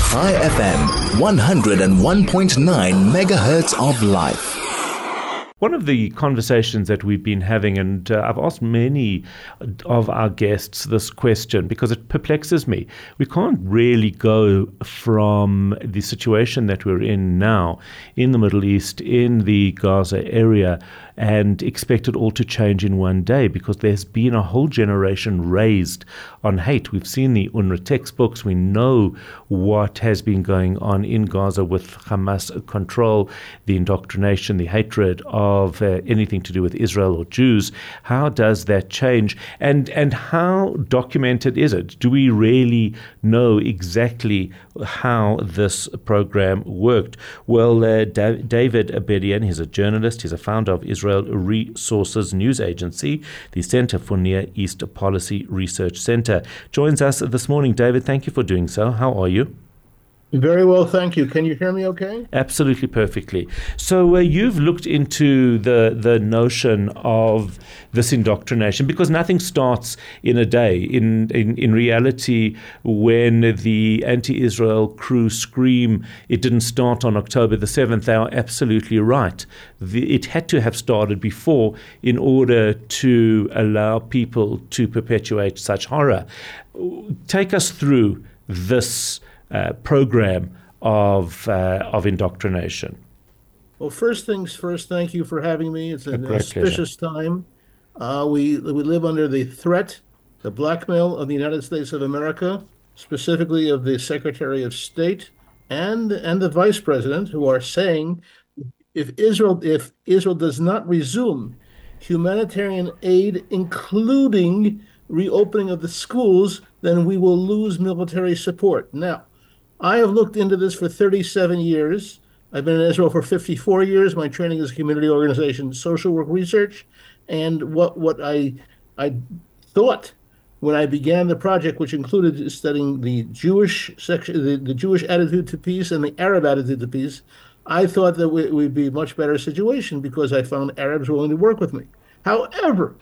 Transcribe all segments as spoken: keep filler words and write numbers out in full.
Chai F M, one oh one point nine megahertz of life. One of the conversations that we've been having, and uh, I've asked many of our guests this question because it perplexes me. We can't really go from the situation that we're in now in the Middle East, in the Gaza area, and expect it all to change in one day, because there's been a whole generation raised on hate. We've seen the UNRWA textbooks. We know what has been going on in Gaza with Hamas control, the indoctrination, the hatred of uh, anything to do with Israel or Jews. How does that change? And and how documented is it? Do we really know exactly how this program worked? Well, uh, da- David Abedian, he's a journalist. He's a founder of Israel Resources News Agency, the Center for Near East Policy Research Center, joins us this morning. David, thank you for doing so. How are you? Very well, thank you. Can you hear me okay? Absolutely perfectly. So uh, you've looked into the the notion of this indoctrination, because nothing starts in a day. In, in, in reality, when the anti-Israel crew scream, it didn't start on October the seventh, they are absolutely right. The, it had to have started before in order to allow people to perpetuate such horror. Take us through this Uh, program of uh, of indoctrination. Well, first things first, thank you for having me. It's an A auspicious time. Uh, we we live under the threat, the blackmail of the United States of America, specifically of the Secretary of State and and the Vice President, who are saying if Israel if Israel does not resume humanitarian aid, including reopening of the schools, then we will lose military support. Now, I have looked into this for thirty-seven years. I've been in Israel for fifty-four years. My training is community organization, social work research. And what, what I, I thought when I began the project, which included studying the Jewish section, the, the Jewish attitude to peace and the Arab attitude to peace, I thought that it would be a much better situation because I found Arabs willing to work with me. However,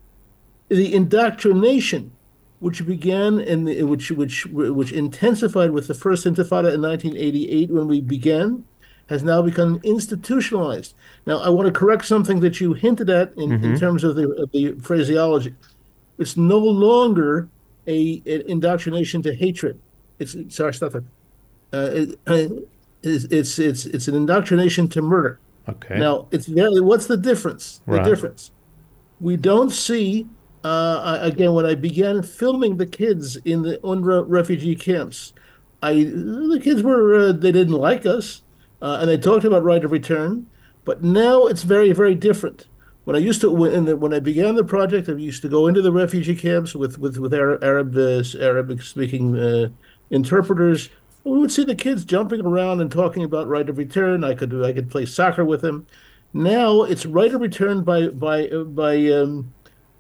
the indoctrination, which began in the, which which which intensified with the first Intifada in nineteen eighty-eight when we began, has now become institutionalized. Now, I want to correct something that you hinted at in, mm-hmm. in terms of the of the phraseology. It's no longer a an indoctrination to hatred. It's sorry, stop it. Uh, it it's, it's it's it's an indoctrination to murder. Okay. Now, it's very. What's the difference? The right. difference. We don't see. Uh, again, when I began filming the kids in the UNRWA refugee camps, I the kids were uh, they didn't like us, uh, and they talked about right of return. But now it's very, very different. When I used to when, the, when I began the project, I used to go into the refugee camps with with with Arab Arab uh, Arabic speaking uh, interpreters. We would see the kids jumping around and talking about right of return. I could I could play soccer with them. Now it's right of return by by by. Um,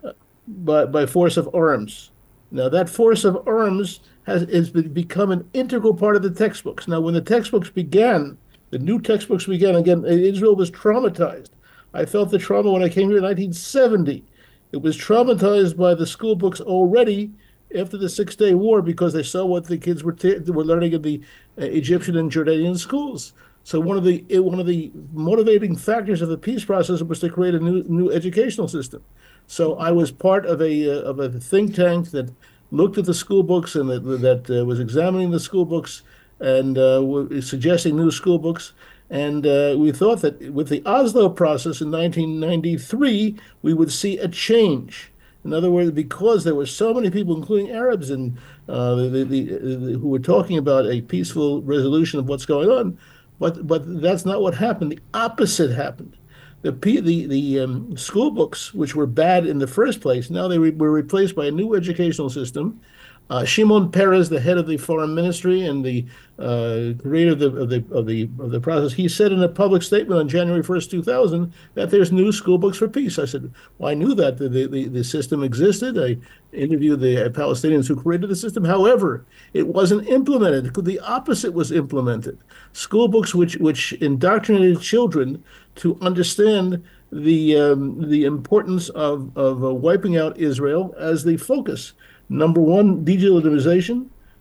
By, by force of arms. Now, that force of arms has, has become an integral part of the textbooks. Now, when the textbooks began, the new textbooks began, again, Israel was traumatized. I felt the trauma when I came here in nineteen seventy. It was traumatized by the school books already after the Six-Day War because they saw what the kids were t- were learning in the uh, Egyptian and Jordanian schools. So one of the one of the motivating factors of the peace process was to create a new new educational system. So I was part of a uh, of a think tank that looked at the school books and that that uh, was examining the school books and uh, were suggesting new school books. And uh, we thought that with the Oslo process in nineteen ninety-three, we would see a change. In other words, because there were so many people, including Arabs, and uh, the, the, the, the, who were talking about a peaceful resolution of what's going on, but but that's not what happened. The opposite happened. The the the um, school books, which were bad in the first place, now they re- were replaced by a new educational system. Uh, Shimon Peres, the head of the foreign ministry and the uh, creator of the, of the of the of the process, he said in a public statement on January first, two thousand, that there's new school books for peace. I said, well, I knew that the the, the system existed. I interviewed the Palestinians who created the system. However, it wasn't implemented. The opposite was implemented. School books which which indoctrinated children to understand the um, the importance of of uh, wiping out Israel as the focus. Number one, delegitimatization.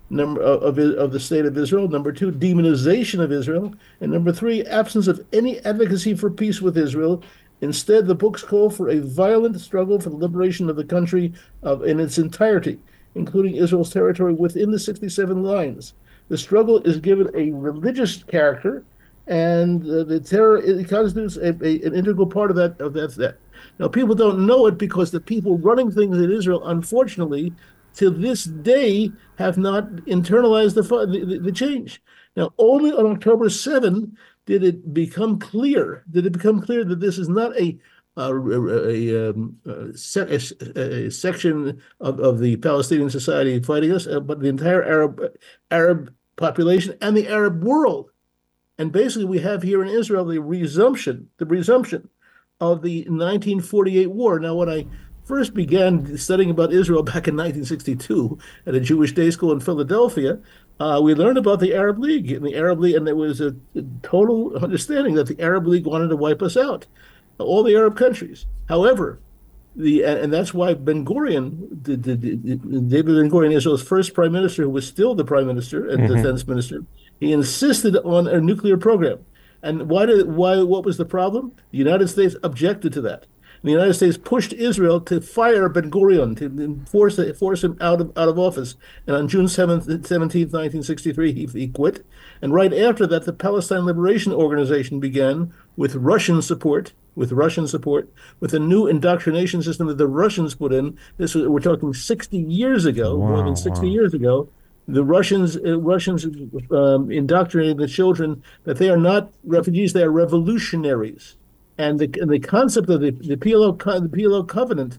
number of, of the state of Israel. Number two, demonization of Israel. And number three, absence of any advocacy for peace with Israel. Instead, the books call for a violent struggle for the liberation of the country of, in its entirety, including Israel's territory within the sixty-seven lines. The struggle is given a religious character, and uh, the terror it constitutes a, a, an integral part of that of that, that. Now, people don't know it because the people running things in Israel, unfortunately, to this day, have not internalized the, the, the change. Now, only on October seventh did it become clear, did it become clear that this is not a a, a, um, a, a, a section of, of the Palestinian society fighting us, uh, but the entire Arab Arab population and the Arab world. And basically, we have here in Israel the resumption, the resumption of the nineteen forty-eight war. Now, when I first began studying about Israel back in nineteen sixty-two at a Jewish day school in Philadelphia, uh, we learned about the Arab League and the Arab League, and there was a, a total understanding that the Arab League wanted to wipe us out, all the Arab countries. However, the and that's why Ben Gurion, the, the, the, David Ben Gurion, Israel's first prime minister, who was still the prime minister and mm-hmm. defense minister, he insisted on a nuclear program. And why did why? What was the problem? The United States objected to that. And the United States pushed Israel to fire Ben Gurion, to force force him out of out of office. And on June seventeenth, nineteen sixty-three, he, he quit. And right after that, the Palestine Liberation Organization began with Russian support, with Russian support, with a new indoctrination system that the Russians put in. This was, we're talking sixty years ago, wow, more than sixty wow. years ago. The Russians uh, Russians um, indoctrinated the children that they are not refugees; they are revolutionaries. And the and the concept of the the P L O the P L O covenant,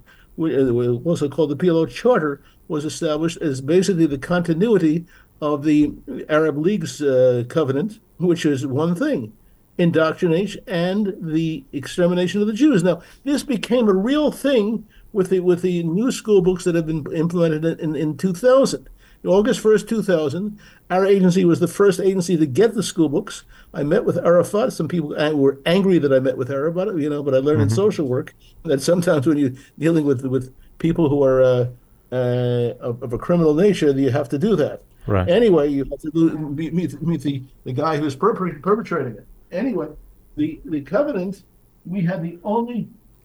also called the P L O Charter, was established as basically the continuity of the Arab League's uh, covenant, which is one thing: indoctrination and the extermination of the Jews. Now, this became a real thing with the with the new school books that have been implemented in, in two thousand. August first, two thousand, our agency was the first agency to get the school books. I met with Arafat. Some people were angry that I met with Arafat, you know, but I learned mm-hmm. in social work that sometimes when you're dealing with with people who are uh, uh, of, of a criminal nature, you have to do that. Right. Anyway, you have to do, meet, meet, meet the, the guy who's perpetrating, perpetrating it. Anyway, the, the covenant, we had the only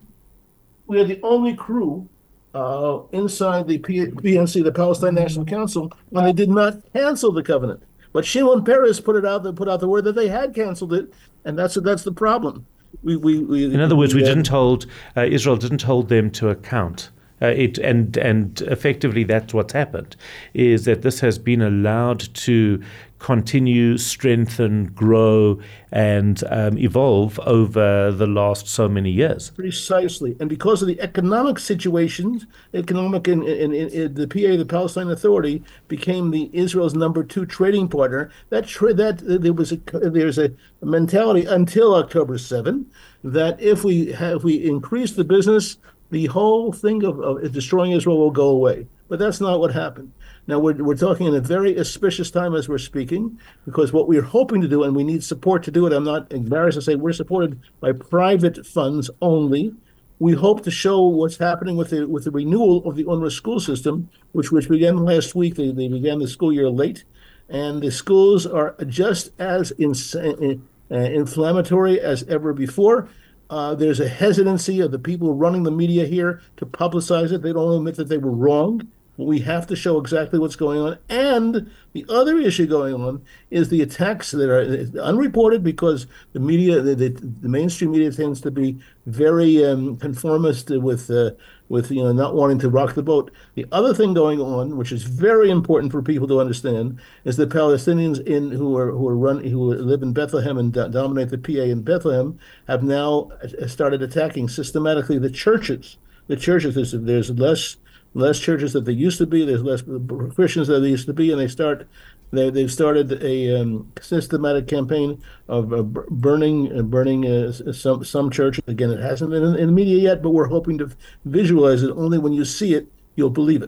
we had the only crew Uh, inside the P- PNC, the Palestine National Council, when they did not cancel the covenant. But Shimon Peres put it out, they put out the word that they had canceled it, and that's that's the problem. We, we, we In other words, we, we didn't hold uh, Israel didn't hold them to account. Uh, it and and effectively, that's what's happened, is that this has been allowed to continue, strengthen, grow, and um, evolve over the last so many years. Precisely, and because of the economic situations, economic in, in, in, in the P A, the Palestine Authority, became the Israel's number two trading partner. That tra- that uh, there was a there's a mentality until October seventh that if we have if we increase the business, the whole thing of, of destroying Israel will go away. But that's not what happened. Now, we're, we're talking in a very auspicious time as we're speaking, because what we're hoping to do, and we need support to do it, I'm not embarrassed to say we're supported by private funds only. We hope to show what's happening with the with the renewal of the UNRWA school system, which which began last week. They, they began the school year late, and the schools are just as ins- uh, inflammatory as ever before. Uh, there's a hesitancy of the people running the media here to publicize it. They don't admit that they were wrong. We have to show exactly what's going on. And the other issue going on is the attacks that are unreported, because the media, the, the, the mainstream media tends to be very um, conformist with, uh, with you know, not wanting to rock the boat. The other thing going on, which is very important for people to understand, is the Palestinians in who are who are run who live in Bethlehem and do- dominate the P A in Bethlehem have now started attacking systematically the churches. The churches. There's, there's less. less churches than there used to be. There's less Christians than there used to be, and they start. They they've started a um, systematic campaign of uh, burning uh, burning uh, some some churches. Again, it hasn't been in, in the media yet, but we're hoping to visualize it. Only when you see it, you'll believe it.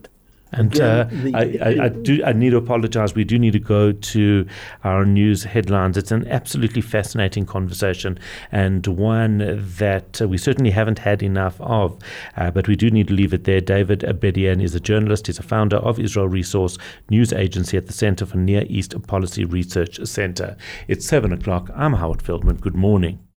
And Again, uh, the- I, I, I do. I need to apologize. We do need to go to our news headlines. It's an absolutely fascinating conversation, and one that uh, we certainly haven't had enough of. Uh, but we do need to leave it there. David Abedian is a journalist. He's a founder of Israel Resource News Agency at the Center for Near East Policy Research Center. It's seven o'clock. I'm Howard Feldman. Good morning.